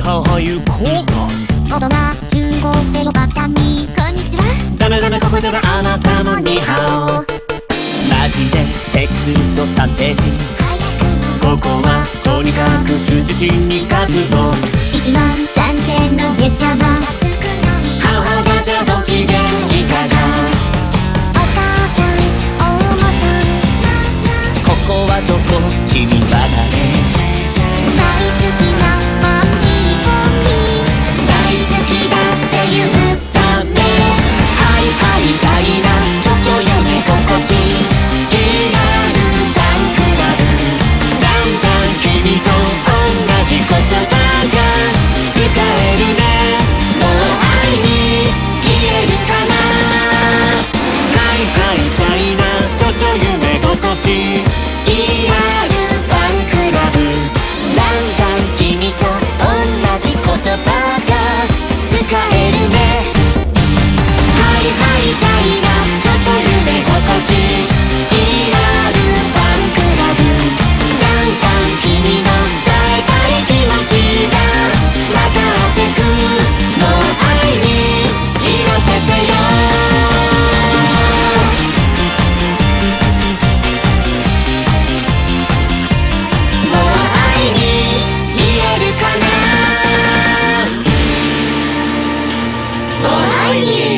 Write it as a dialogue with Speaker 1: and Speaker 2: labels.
Speaker 1: はは行こうぞ。
Speaker 2: 大人中高生おばちゃんにこんにちは。
Speaker 1: ダメダメここではあなたもニーハオ。マジでテクト3ページ。ここはとにかく数字に活動。
Speaker 2: 1万3000の月謝は
Speaker 1: ハオハオガチャご機嫌いかが。
Speaker 2: お母さんお馬さん
Speaker 1: ここはどこ君は誰。
Speaker 2: 大好きなマンミーポミー
Speaker 1: 大好きだって言ったね。はいはいチャイナちょっと夢心地リアルファンクラブ。だんだん君と同じ言葉が使えるね。もう愛に言えるかな。はいはいチャイナちょっと夢心地リアルファンクラブ。だんだん君と同じ言葉が使えるね。はいはいチャイナちょっと夢心地リアルファンクラブ。だんだん君の伝えたい気持ちが分かってく。もう愛に言わせてよ。もう愛に言えるかな。もう愛に